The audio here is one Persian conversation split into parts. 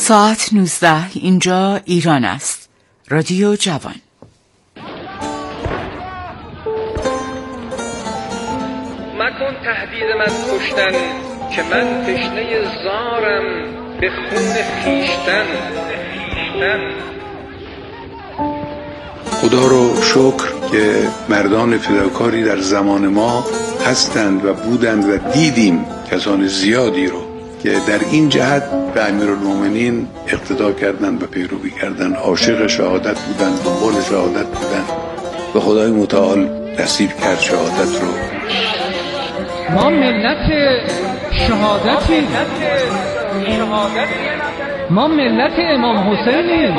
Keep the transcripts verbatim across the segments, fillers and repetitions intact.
ساعت نوزده، اینجا ایران است. رادیو جوان. مکن تهدیدم از کشتن که من تشنه زارم به خون خویشتن. خدا رو شکر که مردان فداکاری در زمان ما هستند و بودند و دیدیم کسان زیادی رو که در این جهت به امیرالمومنین اقتدا کردند و پیروی کردند، عاشق شهادت بودند، دنبال شهادت بودند و خدای متعال نصیب کرد شهادت رو. ما ملت شهادتی، ما ملت امام حسینیم.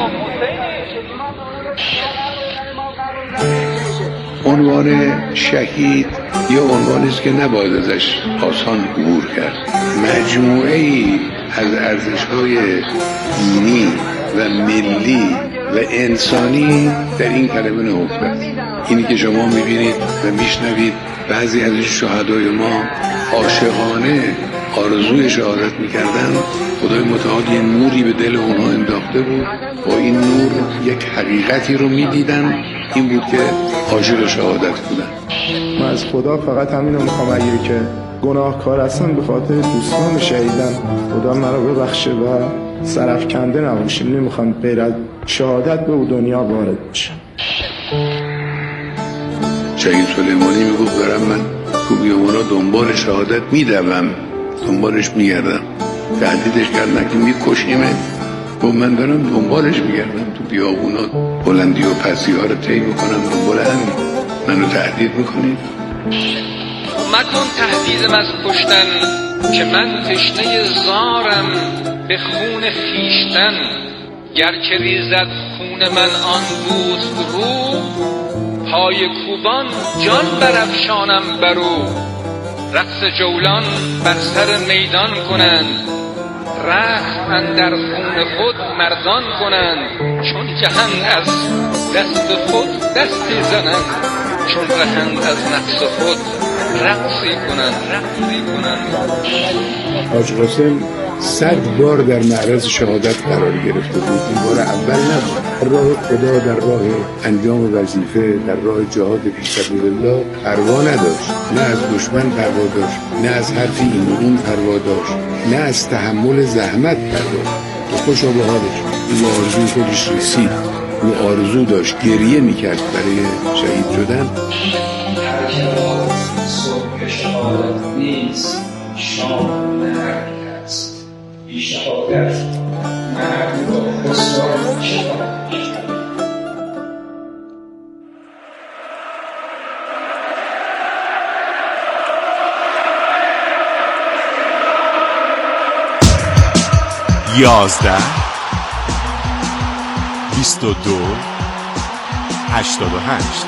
عنوان شهید یه عنوانی است که نباید ازش آسان عبور کرد. مجموعه ای از ارزش‌های دینی و ملی و انسانی در این کلمه نهفته است. اینی که شما می‌بینید و میشنوید بعضی از این شهدای ما عاشقانه آرزوی شهادت می‌کردند، خدای متعال یه نوری به دل اونها انداخته بود. با این نور یک حقیقتی رو می‌دیدن، این بود که عاشق شهادت بودن. من از خدا فقط همین رو میخوام، اگه که گناهکار هستم به خاطر دوستان شهیدم، خدا مرا ببخشه و سرفکنده نباشیم. نمیخوام غیر از شهادت به دنیا وارد بشم. شهید سلیمانی میگفت دارم من تو بیابونا دنبال شهادت میدوم، دنبالش میگردم. تهدیدش کردن که میکشیمه و من دارم دنبالش میگردم تو بیابونا، بلندی و پستی ها رو طی میکنم، دنبال همین. منو تهدید میکنید؟ مکن تهدیدم از کشتن که من تشنه زارم به خون خویشتن. گر که ریزد خون من آن دوست رو، پای کوبان جان برافشانم برو. رقص جولان بر سر میدان کنند، رخت اندر خون خود مردان کنند. چون جهند از دست خود دستی زنند، چون رهند از نفس خود رقصی کنند رقصی کنند. حاج قاسم صد بار در معرض شهادت قرار گرفته بود. این بار اول نبود. در راه خدا، در راه انجام وظیفه، در راه جهاد فی سبیل الله پروا نداشت. نه از دشمن پروا داشت، نه از حرفی این و اون پروا داشت، نه از تحمل زحمت پروا داشت. خوشا به حالش. این آرزوی خودش رسید. این آرزو داشت، گریه میکرد برای شهید شدن. هر کلاس صبح شهادت نیست، شام مرگ است. بی شهادت مرگ با خسران شهادت. یازده بیست و دو هشتاد و هشت.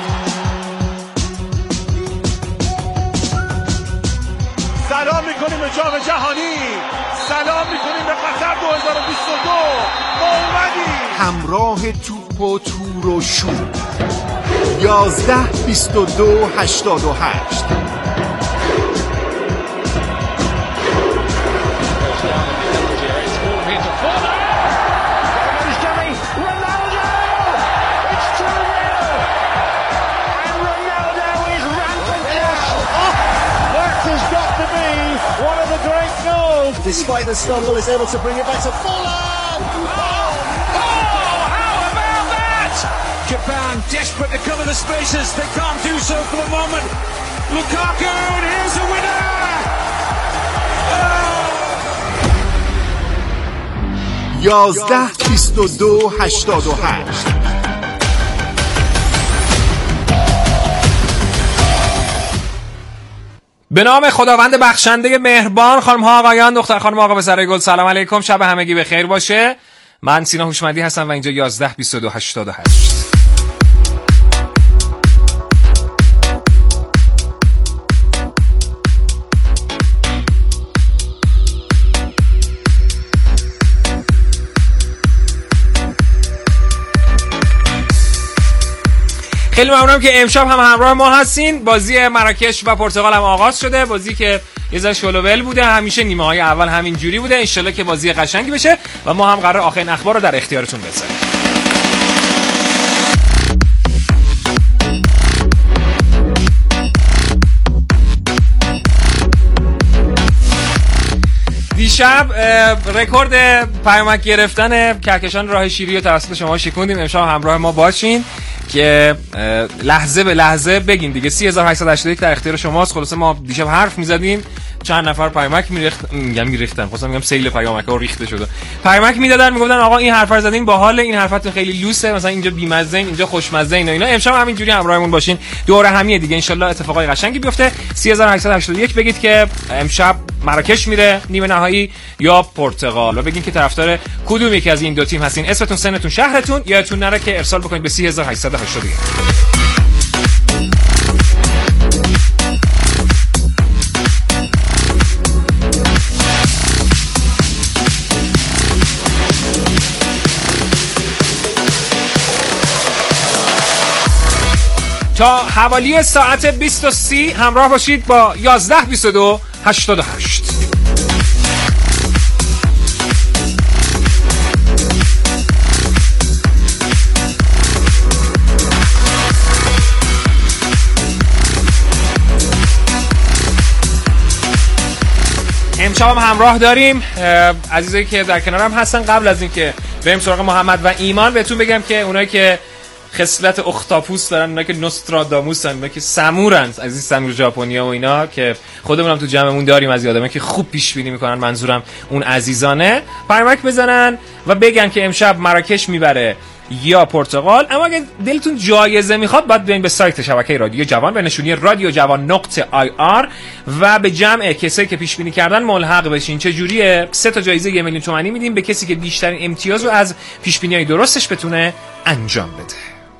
سلام میکنیم به جام جهانی، سلام میکنیم به قطر دو هزار و بیست و دو. ما اومدیم همراه توپ و تور و شور. یازده بیست و دو هشتاد و هشت. Despite the stumble, is able to bring it back to Folland. Oh, oh, how about that? Japan desperate to cover the spaces. They can't do so for the moment. Lukaku, and here's a winner. یازده بیست و دو هشتاد و هشت. به نام خداوند بخشنده مهربان. خانم ها آقایان، دختر خانم آقا پسرای گل، سلام علیکم، شب همگی بخیر باشه. من سینا هوشمندی هستم و اینجا یازده بیست و دو هشتاد و هشت. خیلی ممنونم که امشب هم همراه ما هستین. بازی مراکش و پرتغال هم آغاز شده، بازی که یه ذره شلوول بوده، همیشه نیمه های اول همین جوری بوده. ان شاءالله که بازی قشنگی بشه و ما هم قرار آخرین اخبار رو در اختیارتون بذاریم. دیشب رکورد پیامک گرفتن کهکشان راه شیری رو توسط شما شکوندیم. امشب همراه ما باشین که لحظه به لحظه بگین دیگه. سه هزار و هشتصد و هشتاد و یک در اختیار شماست. خلاصه ما دیشب حرف میزدیم، چند نفر پیامک میریخت میگم میریختن خلاص میگم سیل پیامک ها ریخته شده، پیامک میدادن میگفتن آقا این حرفا رو زدین باحال، این حرفاتون خیلی لوسه، مثلا اینجا بیمزه این، اینجا خوشمزه این و اینا. امشب همینجوری همراهمون باشین، دوره همیه دیگه، ان شاء الله اتفاقای قشنگی بیفته. سه هزار و هشتصد و هشتاد و یک بگید که امشب مراکش میره نیمه نهایی یا پرتغال و بگین که طرفدار کدوم یکی از این دو تیم هستین، اسمتون، سنتون، شهرتون، یادتون نره که ارسال بکنید به سه هزار و هشتصد و هشتاد و یک. تا حوالی ساعت بیست و سی همراه باشید با یازده بیست و دو هشتاد و هشت. امشب هم همراه داریم عزیزایی که در کنارم هستن. قبل از اینکه بریم سراغ محمد و ایمان بهتون بگم که اونایی که خصلت اختاپوس دارن، اونا که نوستراداموسن، اونا که سمورن، از این سمور ژاپنیا و اینا که خودمون هم تو جمعمون داریم از آدمایی که خوب پیش بینی میکنن، منظورم اون عزیزانه، پیامک بزنن و بگن که امشب مراکش میبره یا پرتغال. اما اگه دلتون جایزه میخواد باید برین به سایت شبکه رادیو جوان به نشونی رادیو جوان نقطه آی آر و به جمع کسایی که پیش بینی کردن ملحق بشین. چه جوریه؟ سه تا جایزه یک میلیون تومانی میدیم به کسی که بیشترین امتیاز رو از پیش بینی‌های درستش بتونه انجام بده.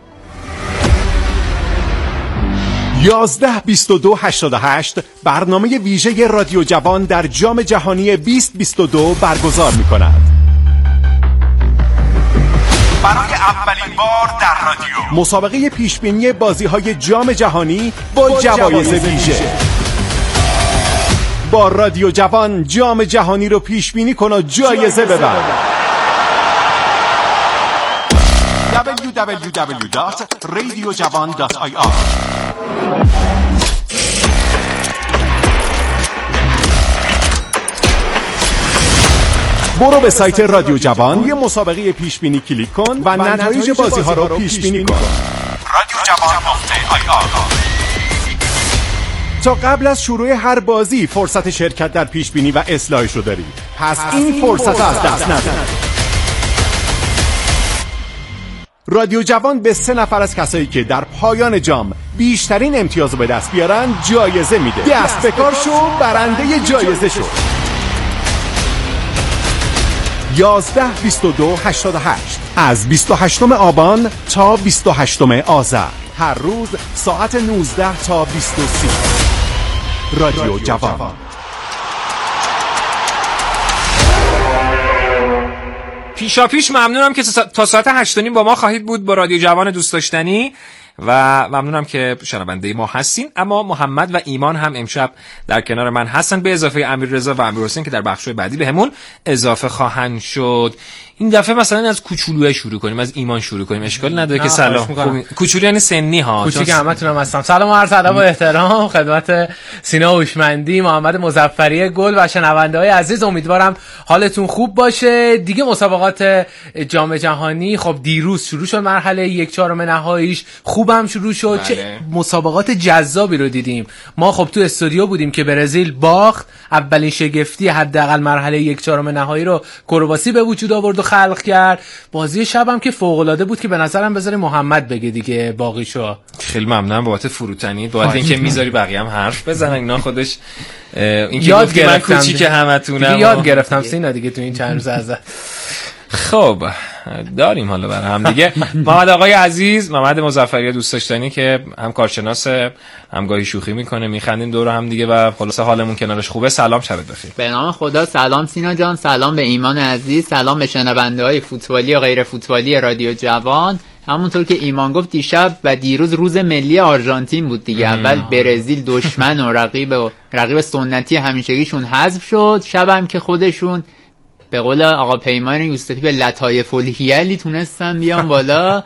یازده بیست و دو هشتاد و هشت برنامه ویژه رادیو جوان در جام جهانی بیست بیست و دو برگزار می‌کند. برای اولین بار در رادیو مسابقه پیشبینی بازی‌های جام جهانی با, با جوایز ویژه. با رادیو جوان جام جهانی رو پیشبینی کن و جایزه ببر. دبلیو دبلیو دبلیو دات رادیو جوان دات آی آر. برو به سایت رادیو جوان، یه مسابقه پیشبینی کلیک کن و نتایج بازی ها رو پیشبینی کن. رادیو جوان نقطه آی آر. تا قبل از شروع هر بازی فرصت شرکت در پیشبینی و اصلاحش رو داری، پس این فرصت از دست نده. رادیو جوان به سه نفر از کسایی که در پایان جام بیشترین امتیاز رو به دست بیارن جایزه میده. دست به کار شو، برنده جایزه شو. یازده بیست و دو هشتاد و هشت از بیست و هشتم آبان تا بیست و هشتم آذر، هر روز ساعت نوزده تا بیست و سه. رادیو جوان. پیشا پیش ممنونم که تا ساعت هشت و نیم با ما خواهید بود با رادیو جوان دوست داشتنی و ممنونم که شنونده ما هستین. اما محمد و ایمان هم امشب در کنار من هستن به اضافه امیررضا و امیرحسین که در بخش‌های بعدی به همون اضافه خواهند شد. این دفعه مثلا از کوچولوه شروع کنیم، از ایمان شروع کنیم، اشکال نداره که سلام. کوچولو یعنی سنی ها، کوچیک همتونم هستم. سلام و عرض ادب و احترام خدمت سینا هوشمندی، محمد مظفری گل و شنونده‌های عزیز. امیدوارم حالتون خوب باشه. دیگه مسابقات جام جهانی خب دیروز شروع شد، مرحله یک چهارم نهاییش خوبم شروع شد. بله. چه مسابقات جذابی رو دیدیم. ما خب تو استودیو بودیم که برزیل باخت، اولین شگفتی حداقل مرحله یک چهارم نهایی رو کرواسی به وجود آورد و خلق کرد. بازی شبم که فوق العاده بود که به نظرم بذاری محمد بگه دیگه باقیشو. خیلی ممنونم بابت فروتنی، بابت اینکه میذاری بقیه هم حرف بزنن. اینا خودش این که یاد گرفتم کوچیک همتونم یاد گرفتم سینا دیگه تو این چند روز ازت. خب داریم حالا برای هم دیگه. محمد آقای عزیز، محمد مظفری دوست داشتنی که هم کارشناس هم گاهی شوخی میکنه، میخندیم دور هم دیگه و خلاص حالمون کنارش خوبه. سلام، شبت بخیر. به نام خدا. سلام سینا جان، سلام به ایمان عزیز، سلام به شنونده‌های فوتبالی و غیر فوتبالی رادیو جوان. همونطور که ایمان گفت دیشب و دیروز روز ملی آرژانتین بود دیگه. اول برزیل دشمن و رقیب و رقیب سنتی همیشگیشون حذف شد، شبم که خودشون به قول آقا پیمان یوسفی به لطایف الحیلی تونستن بیان بالا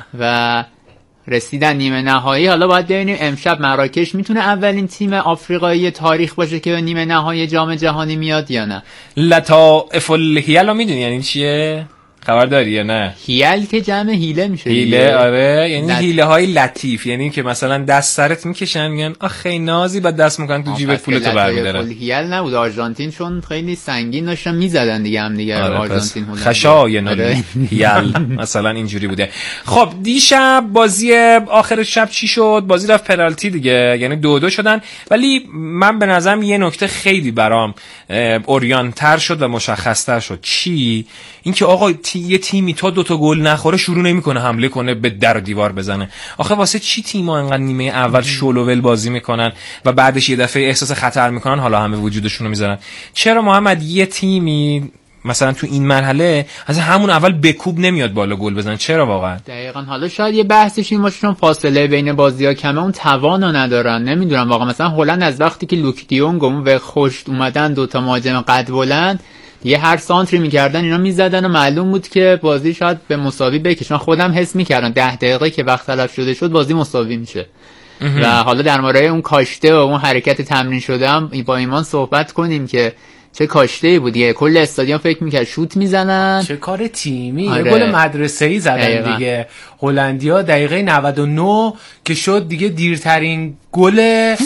و رسیدن نیمه نهایی. حالا باید ببینیم امشب مراکش میتونه اولین تیم آفریقایی تاریخ باشه که به نیمه نهایی جام جهانی میاد یا نه. لطائف الحیل رو میدونی یعنی چیه؟ خبر داری یا نه؟ هیل که جمع هیله میشه. هیله آره، یعنی لط... هیله های لطیف، یعنی که مثلا دست سرت میکشن میگن آخه نازی بعد دست میکنن تو جیبت پولتو برمی‌دارن. هیل نبود آرژانتین چون خیلی سنگین داشتن میزدن دیگه هم دیگه. آره آرژانتین خشای نالی هیل مثلا اینجوری بوده. خب دیشب بازی آخر شب چی شد؟ بازی رفت پنالتی دیگه، یعنی دو دو شدن، ولی من به نظرم یه نکته خیلی برام اوریانتر شد و مشخص‌تر شد. چی؟ اینکه آقا تی... یه تیمی تا دوتا گل نخوره شروع نمیکنه حمله کنه به در و دیوار بزنه. آخه واسه چی تیم‌ها انقدر نیمه اول شلوول بازی میکنن و بعدش یه دفعه احساس خطر میکنن حالا همه وجودشون رو میذارن؟ چرا محمد یه تیمی مثلا تو این مرحله از همون اول بکوب نمیاد بالا گل بزنه؟ چرا واقعا؟ دقیقاً. حالا شاید یه بحثش این باشه چون فاصله بین بازی‌ها کمه، اون توانو ندارن. نمیدونم واقعا. مثلا هلند از وقتی که لوک دیونگ و خوشت اومدن دوتا مهاجم قد بلند، یه هر سانتری میکردن اینا میزدن و معلوم بود که بازی شاید به مساوی بکشه. من خودم حس میکردم ده دقیقه که وقت تلف شده شد بازی مساوی میشه. و حالا در مورد اون کاشته و اون حرکت تمرین شده هم با ایمان صحبت کنیم که چه کاشته‌ای بود دیگه. کل استادیوم فکر میکرد شوت میزنن. چه کار تیمی. آره. یه گل مدرسه‌ای زدن دقیقا. دیگه هلندیا دقیقه نود و نه که شد دیگه دیرترین گل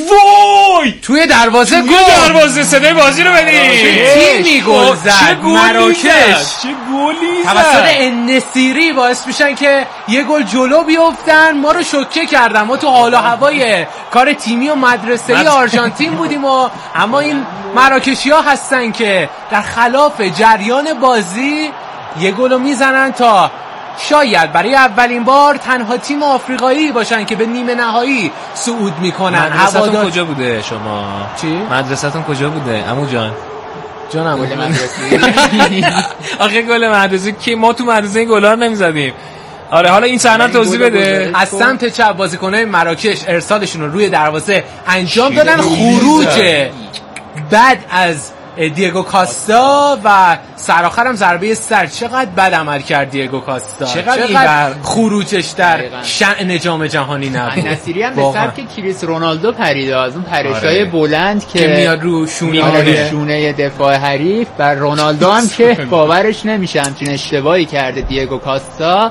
وای توی دروازه توی گل دروازه. صدای بازی رو بدین. تیمی گل زد مراکش. چه گلی زد توسط النصیری باعث میشن که یه گل جلو بیافتن. ما رو شوکه کردن. ما تو حال و هوای کار تیمی و مدرسه‌ای آرژانتین بودیم و اما این مراکشی‌ها هستن که در خلاف جریان بازی یه گلو میزنن تا شاید برای اولین بار تنها تیم آفریقایی باشن که به نیمه نهایی صعود میکنن. مدرسه‌تون کجا بوده شما؟ چی؟ مدرسه‌تون کجا بوده عمو جان؟ جانم گل مدرسه. آخه گل مدرسه که ما تو مدرسه این گلا رو نمیزدیم. آره حالا این صحنه توضیح بده. از سمت چپ بازیکن‌های مراکش ارسالشون رو روی دروازه انجام دادن. خروج بعد از دیگو کاستا و سرآخرم ضربه سر. چقدر بد عمل کرد دیگو کاستا. چقدر, چقدر خروجش در شأن جام جهانی نبود. نصیری هم به سبک کریس رونالدو پریده، از اون پرشای آره. بلند که, که میاد رو شونه آره. شونه دفاع حریف. بر رونالدو هم که باورش نمیشه همچین اشتباهی کرده دیگو کاستا.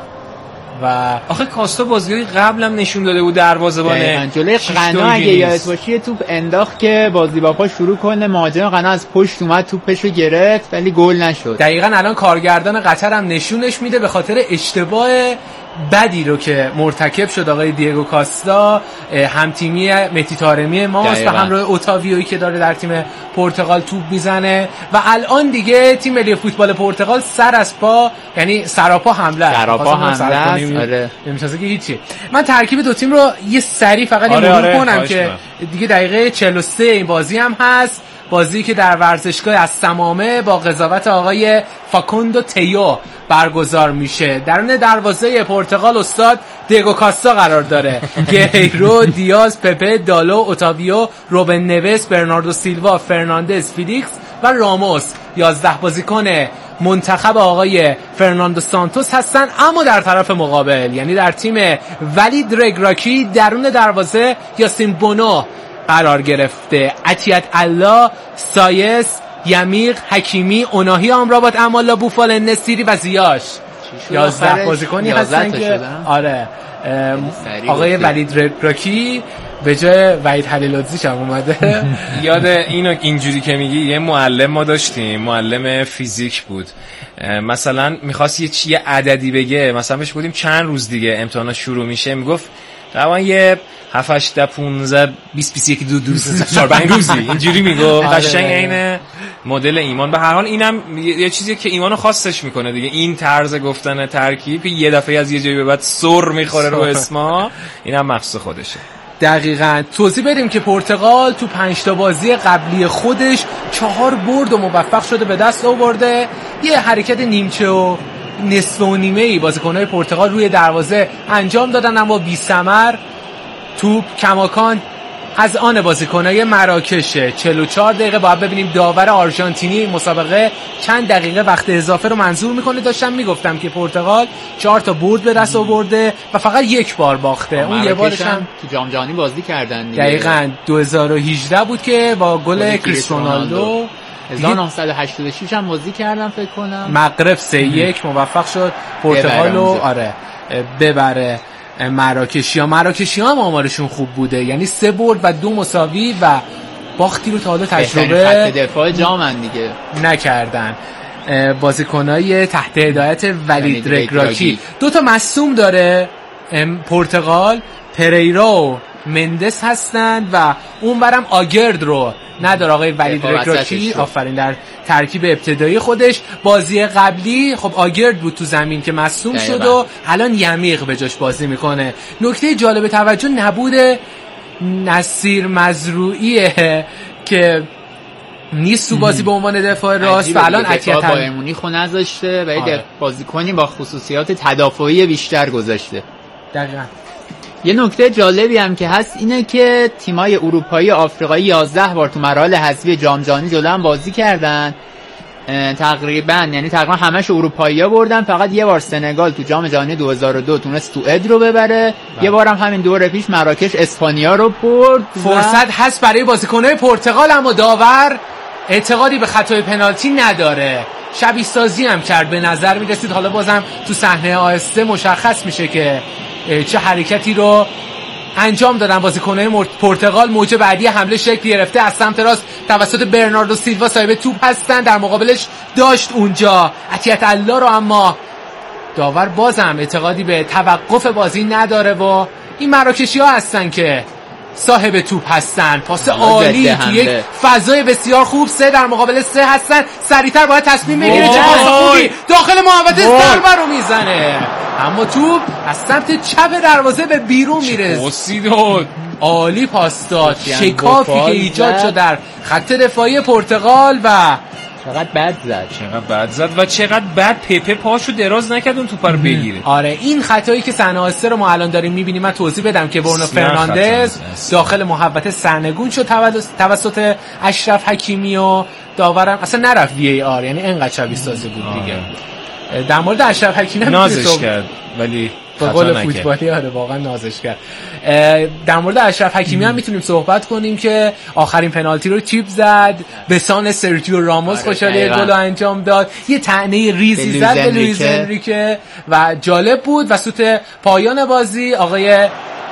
و آخه کاستا بازیای قبلم نشون داده بود دروازه‌بانه جلوی قنا اگه یادت باشه توپ انداخت که بازی با پا شروع کنه، مهاجم قنا از پشت اومد توپشو گرفت ولی گل نشد. دقیقاً الان کارگردان قطر هم نشونش میده به خاطر اشتباه بدی رو که مرتکب شد آقای دیگو کاستا، هم تیمی مهدی طارمی ماست و همراه اوتاویویی که داره در تیم پرتغال توپ میزنه و الان دیگه تیم ملی فوتبال پرتغال سر از پا، یعنی سراپا حمله سراپا حمله آره نمیشه که هیچی. من ترکیب دو تیم رو یه سری فقط آره مرور آره کنم که دیگه دقیقه چهل و سه این بازی هم هست. بازی که در ورزشگاه از سمامه با قضاوت آقای فاکوندو تیو برگزار میشه. درون دروازه پرتغال استاد دیگو کاستا قرار داره. گریرو، دیاز، پپه، دالو، اوتاویو، روبن نویس، برناردو سیلوا، فرناندز، فیلیکس و راموس یازده بازیکن منتخب آقای فرناندو سانتوس هستن. اما در طرف مقابل یعنی در تیم ولید رگراکی درون دروازه یاسین بونو قرار گرفته. عطیت الله، سایس، یمیق، حکیمی، اوناهی آمرابات، امالا، بوفال، نصیری و زیاش یازده بازیکنی هستن که آره آقای ولید رگراکی به جای وحید حلیل‌عزیز هم اومده. یاد اینو اینجوری که میگی یه معلم ما داشتیم، معلم فیزیک بود، مثلا میخواست یه چیه عددی بگه، مثلا بهش بودیم چند روز دیگه امتحان شروع میشه، میگفت طبعا یه هفت هشت پانزده بیست بیست و یک دو دو سه چهار پنج روزی اینجوری میگفت. قشنگ عین مدل ایمان. به هر حال اینم یه چیزیه که ایمانو خاصش میکنه دیگه، این طرز گفتن ترکیب که یه دفعه از یه جایی به بعد سر میخوره رو اسما، اینم مخصوص خودشه. دقیقاً. توضیح بدیم که پرتغال تو پنج تا بازی قبلی خودش چهار برد و موفق شده به دست آورده. یه حرکت نیمچه و نصف و نیمه‌ای بازیکن‌های پرتغال روی دروازه انجام دادن اما بی ثمر. توپ کماکان از آن بازیکن‌های مراکشه. چهل و چهار دقیقه باید ببینیم داور آرژانتینی مسابقه چند دقیقه وقت اضافه رو منظور میکنه. داشتم میگفتم که پرتغال چهار تا برد به دست آورده و فقط یک بار باخته. اون یه بارش هم تو جام جهانی بازی کردن دیگه. دقیقاً دو هزار و هجده بود که با گل کریستیانو رونالدو. هزار و نهصد و هشتاد و شش هم بازی کردن فکر کنم. مغرب سه یک موفق شد پرتغال رو آره ببره. مراکشی ها مراکشی ها هم آمارشون خوب بوده، یعنی سه برد و دو مساوی و باختی رو تا حالا تجربه خط دفاع جامن دیگه نکردن. بازیکنای تحت هدایت ولید رگراکی. دو تا مصدوم داره پرتغال، پریرا و مندس هستند و اونورم آگرد رو نداره آقای ولید رگراکی. آفرین، در ترکیب ابتدایی خودش. بازی قبلی خب آگرد بود تو زمین که مصدوم شد و الان یمیق به جاش بازی میکنه. نکته جالب توجه نبود نصیر مزروعیه که نیست تو بازی به عنوان دفاع راست و الان عطیت بایر مونیخ نذاشته و یه بازیکنی با خصوصیات تدافعی بیشتر گذاشته. دقیقاً. یه نکته جالبی هم که هست اینه که تیمای اروپایی و آفریقایی یازده بار تو مراحل حذفی جام جهانی جلو هم بازی کردن تقریبا، یعنی تقریبا همش اروپایی‌ها بردن. فقط یه بار سنگال تو جام جهانی دو هزار و دو تونست سوئد رو ببره. یه بارم همین دور پیش مراکش اسپانیا رو برد. فرصت هست برای بازیکن‌های پرتغال اما داور اعتقادی به خطای پنالتی نداره. شبیه سازی هم کرد به نظر می‌رسید. حالا بازم تو صحنه آهسته مشخص میشه که چه حرکتی رو انجام دادن بازیکن‌های پرتغال. موج بعدی حمله شکل گرفته از سمت راست توسط برناردو سیلوا صاحب توپ هستن، در مقابلش داشت اونجا عطیت الله رو، اما داور بازم اعتقادی به توقف بازی نداره و این مراکشی‌ها هستن که صاحب توپ هستن. پاس عالی تو یک فضای بسیار خوب، سه در مقابل سه هستن. سریعتر باید تصمیم بگیره. چه پاس خوبی داخل محوطه ضربه رو میزنه، اما توپ از سمت چپ دروازه به بیرون میرسه. عالی پاس داد. شکافی که ایجاد شد در خط دفاعی پرتغال و چقدر بد زد چقدر بد زد و چقدر بد پپه پاشو دراز نکرد اون توپ رو بگیره. آره این خطایی که صحنه آسته رو ما الان داریم میبینیم. من توضیح بدم که برونو فرناندز داخل محوطه سرنگون شد توسط اشرف حکیمی و داورم اصلا نرفت وی ای آر، یعنی انقدر شبیه سازی بود دیگه. در مورد اشرف حکیمی نازش کرد ولی با گل فوتبالی آره واقعا نازش کرد. در مورد اشرف حکیمی هم میتونیم صحبت کنیم که آخرین پنالتی رو چیپ زد، به سان سرجیو راموس خوشحالی گل رو انجام داد، یه طعنه ریزی زد به لوئیز انریکه و جالب بود. و سوت پایان بازی آقای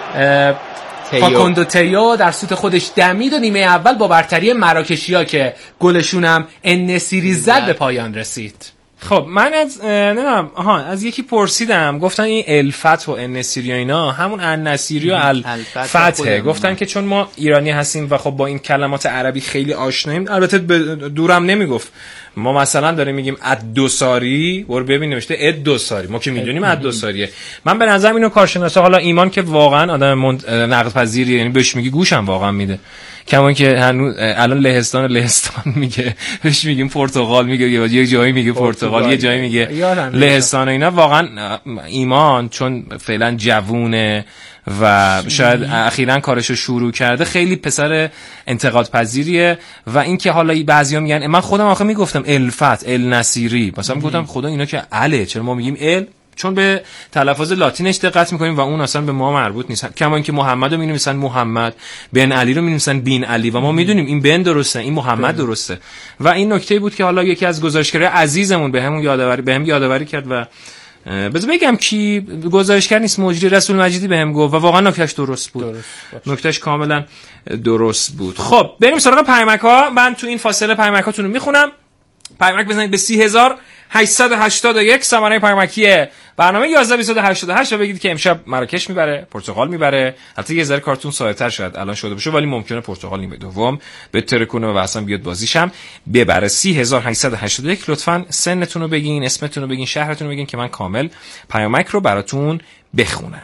فاکوندو تیو در سوت خودش دمید و نیمه اول با برتری مراکشی‌ها که گلشون هم ان-نصیری زد به پایان رسید. خب من از نمیدونم آها از یکی پرسیدم، گفتن این الفت و ان-نصیری و اینا همون ان-نصیری و الفتح، گفتن که چون ما ایرانی هستیم و خب با این کلمات عربی خیلی آشناییم، البته دورم نمیگفت. ما مثلا داریم میگیم ادوساری، برو ببین نوشته ادوساری، ما که میدونیم ادوساریه. من به نظرم اینو کارشناسا، حالا ایمان که واقعا آدم نقد پذیریه، یعنی بهش میگی گوشم واقعا میده، کما که هنوز الان لهستان لهستان میگه، بهش میگیم پرتغال میگه، یه جایی میگه پرتغال، یه جایی میگه لهستان و اینا. واقعا ایمان چون فعلا جوونه و شاید اخیراً کارشو شروع کرده، خیلی پسر انتقاد پذیریه و اینکه حالا بعضیا میگن، من خودم آخه میگفتم الفت ال-نصیری، مثلا میگفتم خدا اینا که اله، چرا ما میگیم ال؟ چون به تلفظ لاتینش دقت میکنیم و اون اصلا به ما مربوط نیست. کما اینکه محمد رو می‌نویسن محمد، بن علی رو می‌نویسن بین علی و ما میدونیم این بن درسته، این محمد درسته. و این نکته بود که حالا یکی از گزارشگرای عزیزمون بهمون یادآوری بهم یادآوری کرد و بذار بگم کی گزارشگر نیست، مجری رسول مجیدی بهم گفت و واقعا نکتهش درست بود، نکتهش کاملا درست بود. خب بریم سراغ پیامک‌ها. من تو این فاصله پیامک‌هاتون رو میخونم. پیامک بزنید به سی هزار هشتصد و هشتاد و یک سامانه پیامکی برنامه یازده بیست و هشتاد و هشت و بگید که امشب مراکش میبره، پرتغال میبره. البته یه ذره کارتون ساده‌تر شاید الان شده باشه ولی ممکنه پرتغال نیمه دوم بهتره کنه و اصلا بیاد بازیشم ببره. سی هزار هشتصد و هشتاد و یک. لطفاً سنتون رو بگین، اسمتون رو بگین، شهرتون رو بگین که من کامل پیامک رو براتون بخونم.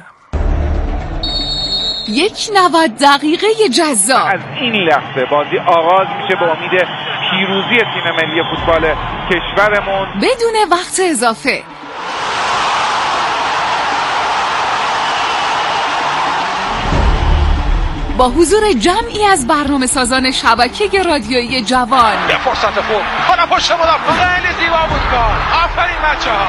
یک نود دقیقه جذاب. از این لحظه بازی آغاز میشه به امید پیروزی تیم ملی فوتبال کشورمون بدون وقت اضافه. با حضور جمعی از برنامه سازان شبکه رادیویی جوان. یه فرصت خوب کنه پشت مدافع خیلی زیبا بود کار. آفرین بچه‌ها.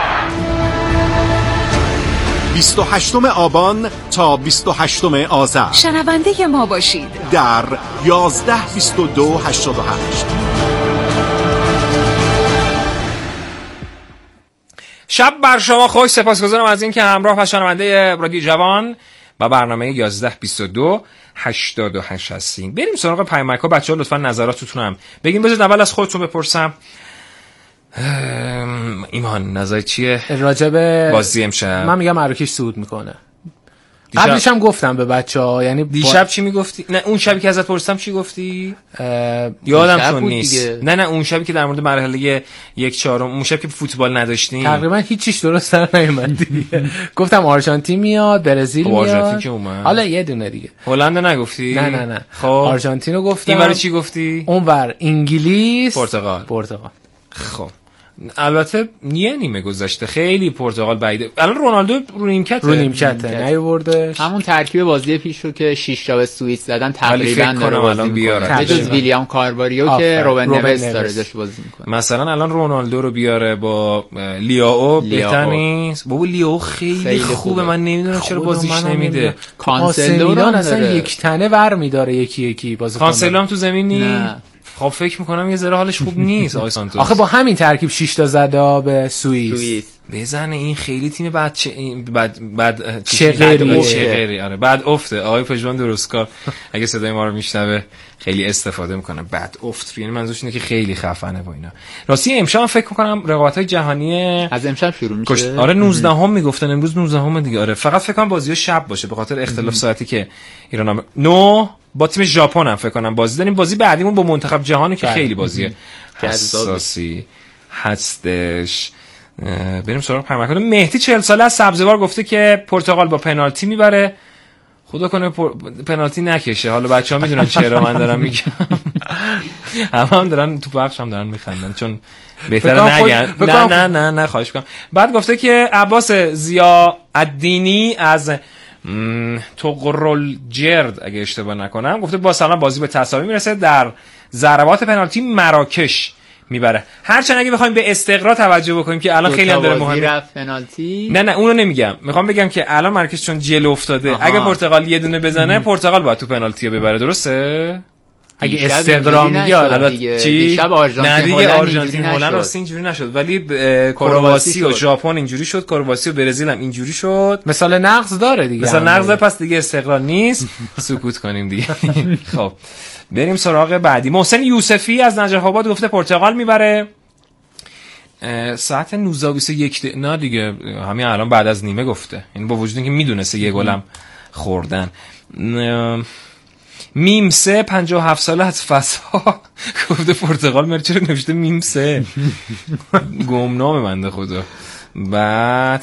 بیست و هشتم آبان تا بیست و هشتم آذر شنونده ما باشید در یازده بیست و دو هشتاد و هشت. شب بر شما خوش. سپاسگزارم از این که همراه و شنونده رادیو جوان و برنامه یازده بیست و دو هشتاد و هشت هستین. بریم سراغ پیامک‌ها. بچه‌ها لطفاً نظراتتون هم بگین. بذارید اول از خودتون بپرسم. ایمان نظر چیه راجع به بازی امشب؟ من میگم مراکش صعود میکنه. قبلش هم گفتم به بچه‌ها، یعنی دیشب با... چی میگفتی؟ نه اون شبی که ازت پرسیدم چی گفتی؟ یادم چون نیست دیگه. نه نه اون شبی که در مورد مرحله یک چهارم، اون شب که فوتبال نداشتیم تقریبا هیچیش درست در نیومد دیگه. گفتم آرژانتین میاد، برزیل میاد. آرژانتین که اومد. حالا یه دونه دیگه. هلند نگفتی؟ نه نه نه. خب آرژانتین رو گفتم. این برای چی گفتی؟ اونور انگلیس، پرتغال. پرتغال. خب البته یه نیمه گذشته خیلی پرتغال بعیده. الان رونالدو رو نیمکته رو نیمکته نیاوردش. همون ترکیب بازی پیش رو که شش تا به سوئیس زدن تقریبا داره بازی می‌کنه. جز ویلیام کارواریو که روبن نویس داره داشت بازی می‌کنه. مثلا الان رونالدو رو بیاره با لیاو بهتر نیست؟ بابا لیاو خیلی, خیلی خوبه. خوبه من نمیدونم چرا بازیش نمیده. کانسلو اصلا یک تنه ور می‌داره یکی یکی بازیکن. کانسلو هم تو زمین نیست. خب فکر میکنم یه ذره حالش خوب نیست آقای سانتوس. آخه با همین ترکیب شش تا زده به سوئیس. سوئیس بزنه این خیلی تیم بعد چه بعد بعد چغری چغری آره بعد افته. آقای پژمان درستکار اگه صدای ما رو میشنوه خیلی استفاده میکنه. بعد افت یعنی منظورش اینه که خیلی خفنه با اینا. راستی امشب فکر میکنم رقابت‌های جهانی از امشب شروع میشه. آره نوزده هم میگفتن امروز نوزده هم دیگه. آره فقط فکر کنم بازی‌ها شب باشه به خاطر اختلاف ساعتی که ایران هم نو با تیم ژاپن هم فکر کنم بازی داریم. بازی بعدیمون با منتخب جهانی که خیلی بازیه حساسی هستش. بریم سراغ پیامک. مهدی چهل ساله از سبزوار گفته که پرتغال با پنالتی میبره. خدا کنه پر... پنالتی نکشه. حالا بچه‌ها میدونن چرا من دارم میگم. همه هم دارن تو بخش هم دارن میخندن چون بهتره نگن. نه نه نه نه خواهش می‌کنم. بعد گفته که عباس ضیا الدینی از توغرل جرد اگه اشتباه نکنم گفته با سلام بازی به تساوی میرسه. در ضربات پنالتی مراکش میبره. هرچند اگه بخوایم به استقرا توجه بکنیم که الان خیلی هم داره مهمه. پنالتی نه نه اونو نمیگم. میخوام بگم که الان مراکش چون جلو افتاده آها. اگه پرتغال یه دونه بزنه پرتغال باید تو پنالتی ببره. درسته؟ اگه استقرا میگه حالا چی؟ دیشب آرژانتین هلند آرژانتین هلند راست اینجوری نشد ولی کرواسی و ژاپن اینجوری شد. کرواسی و برزیل هم اینجوری شد. مثلا نقض داره دیگه. مثلا نقض پس دیگه استقرار نیست. سکوت کنیم دیگه. خب بریم سراغ بعدی. محسن یوسفی از نجف آباد گفته پرتغال میبره. ساعت نوزده و بیست و یک د... نه دیگه همین الان بعد از نیمه گفته. یعنی با وجود اینکه میدونسته یه گلم خوردن. میم سه پنجاه و هفت ساله از فسا گفته پرتغال میره. چرا نوشته میم سه؟ گمنام بنده خدا. بعد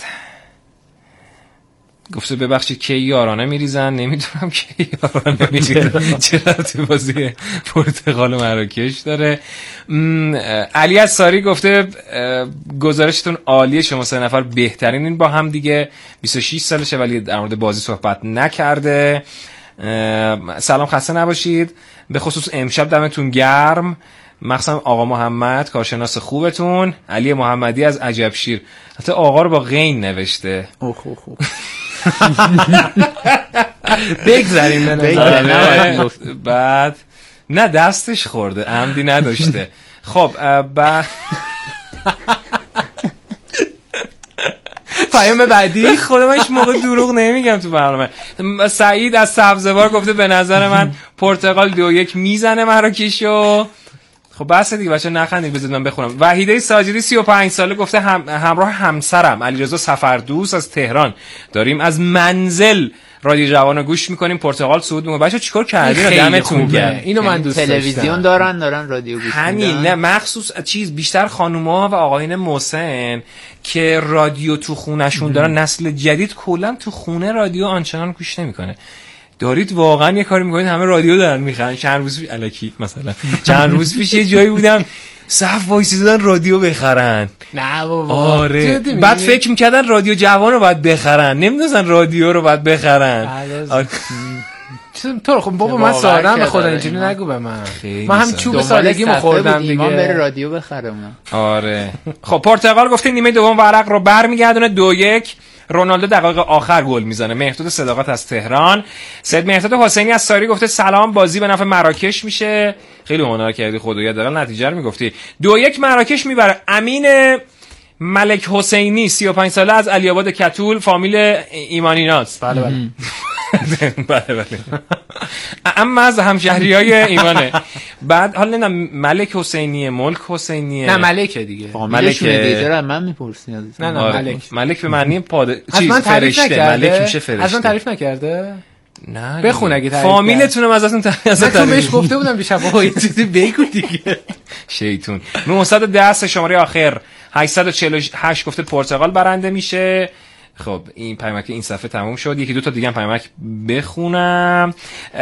گفته ببخشید کی یارانه میریزن. نمیدونم کی یارانه میریزن چرا تو بازی پرتغال و مراکش داره. علی از ساری گفته گزارشتون عالیه شما سه نفر بهترینین با هم دیگه. بیست و شش سالشه ولی در مورد بازی صحبت نکرده. سلام خسته نباشید. به خصوص امشب دمتون گرم. مخصوصا آقا محمد کارشناس خوبتون. علی محمدی از عجبشیر. حتی آقا رو با غین نوشته. اوه اوه اوه. بگذاریم بعد نه دستش خورده عمدی نداشته. خب بعد پیام بعدی خدا من هیچ موقع دروغ نمیگم تو برنامه. سعید از سبزوار گفته به نظر من پرتغال دو یک میزنه مراکشو. خب بس دیگه بچه نخندید بذارید من بخونم. وحیده ساجری سی و پنج ساله گفته هم همراه همسرم علیرضا سفردوست از تهران داریم از منزل رادیو جوانو گوش میکنیم. پرتغال صعود میکنه. بچه چیکار کردین؟ دمتون گرم. اینو من دوست داشتم. تلویزیون دارن دارن رادیو گوش میدن. همین نه مخصوص چیز بیشتر خانوما و آقایون مسن که رادیو تو خونهشون دارن. نسل جدید کلا تو خونه رادیو آنچنان گوش نمیکنه. دارید واقعا یه کاری میکنید همه رادیو دارن میخرن. چند روز پیش الکی مثلا چند روز پیش یه جایی بودم صف وایسیدن رادیو بخرن. نه بابا آره بعد فکر میکردن رادیو جوان رو باید بخرن. نمیدونن رادیو رو باید بخرن. تو خب بابا من سادم به خدا اینجوری نگو به من. من هم چوب سادگیمو خوردم دیگه. ایمان بره رادیو بخره اونا. آره. خب پرتغال گفته نیمه دوم ورق رو برمیگردونه دو یک. رونالدو دقایق آخر گل میزنه. مهرداد صداقت از تهران. سید مهرداد حسینی از ساری گفته سلام بازی به نفع مراکش میشه. خیلی هنر کردی خدایا دقیقاً نتیجه رو میگفتی. دو یک مراکش میبره. امین ملک حسینی سی و پنج ساله از علی آباد کتول فامیل ایمانیناست. بله بله. بله بله. اما از همشهریای ایمانه. بعد حالا نه ملک حسینیه ملک حسینیه نه ملکه دیگه. ملک دیگه من میپرسید. نه نه ملک. ملک به معنی پاد چیز فرشته. ملک میشه فرشته. اصلا تعریف نکرده؟ نه بخون اگه تعریف فامیلتونم ازتون تعریف من بهش گفته بودم دیشب بابا یه چیزی بگو دیگه. شیطون. نهصد و ده شماره آخر هشتصد و چهل و هشت گفته پرتغال برنده میشه. خب این پیامک این صفحه تموم شد. یکی دو تا دیگه هم پیامک بخونم.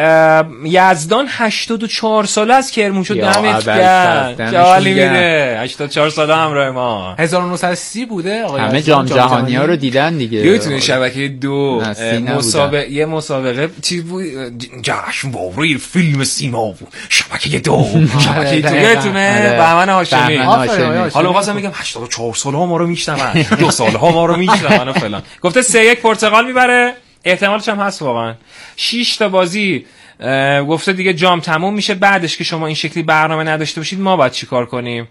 یزدان هشتاد و چهار ساله از کرمانشاه دمت گرم. چه حالی میده؟ هشتاد و چهار ساله همراه ما. هزار و نهصد و سی بوده آقا. همه جام جهانی ها رو دیدن دیگه. یادتونه شبکه دو مسابقه یه مسابقه چی بود؟ جشنواره فیلم سینما بود. شبکه دو. شبکه دو یادتونه؟ بهمن هاشمی. حالا واسه میگم هشتاد و چهار ساله ها ما رو میشنون. دو ساله ها ما رو میشنون و فلان. گفته سه یک پرتغال میبره. احتمالش هم هست واقعا. شش تا بازی گفته دیگه جام تموم میشه. بعدش که شما این شکلی برنامه نداشته باشید ما باید چیکار کنیم؟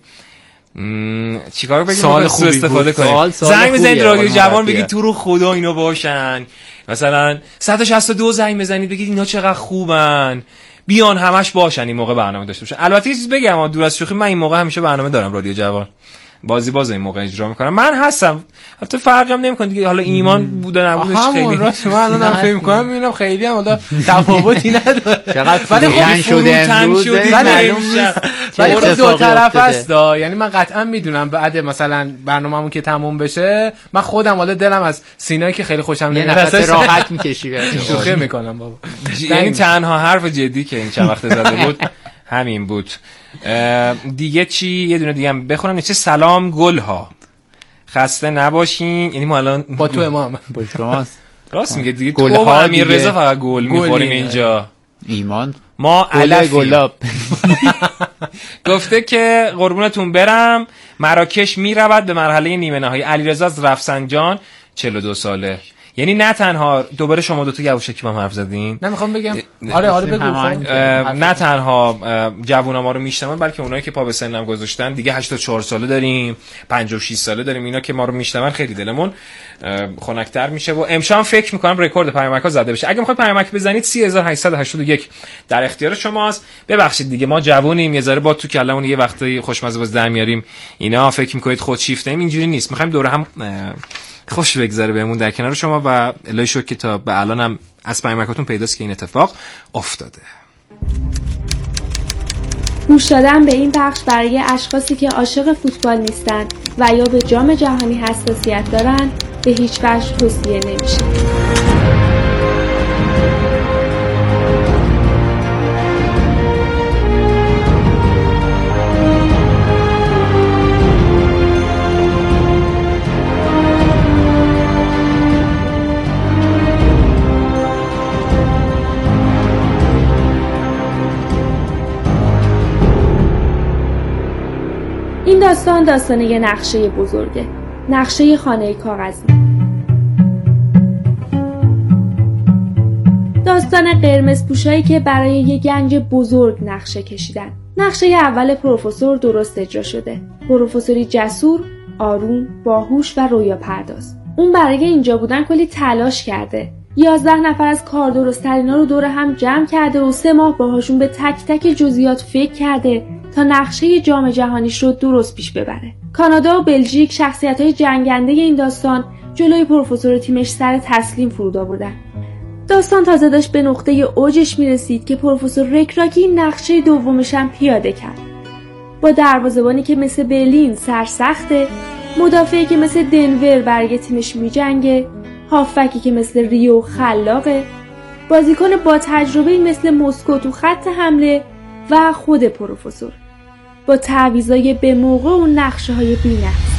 چیکار بگیم؟ سوال خوبی استفاده کنیم. زنگ بزنید رادیو جوان بگید تو رو خدا اینا باشن. مثلا صد و شصت و دو زنگ بزنید بگید اینا چقدر خوبن. بیان همش باشن این موقع برنامه داشته باشن. البته یه چیز بگم دور از شوخی من این موقع همیشه برنامه دارم رادیو جوان. بازی باز این موقع اجرا میکنم. من هستم. البته فرقی هم نمیکنه دیگه. حالا ایمان بوده نبودش خیلی. راست من الان فکر میکنم میبینم خیلی هم حالا تفاوتی نداره. چقدر ولی خب شده امروز ولی خب دو طرف است. یعنی من قطعا میدونم بعد مثلا برنامه‌مون که تموم بشه من خودم حالا دلم از سینایی که خیلی خوشم نمیاد نفس راحت میکشی. شوخی میکنم بابا. یعنی تنها حرف جدی که این چند وقت زده بود همین بود. دیگه چی؟ یه دونه دیگه هم بخونم. چه سلام گل ها خسته نباشین. یعنی ما الان با تو امام با شماست. راست میگه دیگه. گل ها امیر رضا فقط گل میخوریم اینجا. ایمان ما علف گفته که قربونتون برم مراکش میرود به مرحله نیمه نهایی. علیرضا از رفسنجان چهل و دو ساله. یعنی نه تنها دوباره شما دو تا یواشکی با هم حرف زدین. نه میخوام بگم آره آره بگو. نه تنها جوونا ما رو میشنون بلکه اونایی که پا به سنم گذاشتن دیگه هشتاد و چهار ساله داریم، پنجاه و شش ساله داریم. اینا که ما رو میشنون خیلی دلمون خنک‌تر میشه و امشب فکر میکنم رکورد پیامک‌ها زده بشه. اگه میخواید پیامک بزنید سی هزار و هشتصد و هشتاد و یک در اختیار شماست. ببخشید دیگه ما جوونیم یه ذره با تو کلمون یه وقتی خوشمزه باز در میاریم. اینا فکر میکنید خودشیفته‌ایم. اینجوری نیست. میخوایم دوره هم خوش بگذره بهمون در کنار شما و الهی شکر که تا به الان هم از پیامکاتون پیداست که این اتفاق افتاده. گوش دادن به این بخش برای اشخاصی که عاشق فوتبال نیستن و یا به جام جهانی حساسیت دارن به هیچ وجه توصیه نمیشه. این داستان داستان یه نقشه بزرگه. نقشه خانه کاغذی. داستان قرمز پوشایی که برای یه گنج بزرگ نقشه کشیدن. نقشه اول پروفسور درست اجرا شده. پروفسوری جسور، آروم، باهوش و رویا پرداز. اون برای اینجا بودن کلی تلاش کرده. یازده نفر از کار درست‌ترینا رو دور هم جمع کرده و سه ماه باهاشون به تک تک جزئیات فکر کرده تا نقشه جام جهانیش رو درست پیش ببره. کانادا و بلژیک شخصیت‌های جنگنده این داستان جلوی پروفسور تیمش سر تسلیم فرود آوردن. داستان تازه داشت به نقطه اوجش میرسید که پروفسور رکراکی نقشه دومش هم پیاده کرد. با دروازه‌بانی که مثل برلین سرسخته، مدافعی که مثل دنور برای تیمش میجنگه، هافکی که مثل ریو خلاقه، بازیکن با تجربه‌ای مثل مسکو تو خط حمله و خود پروفسور با تعویضای به موقع و نقشه‌های بی‌نقص.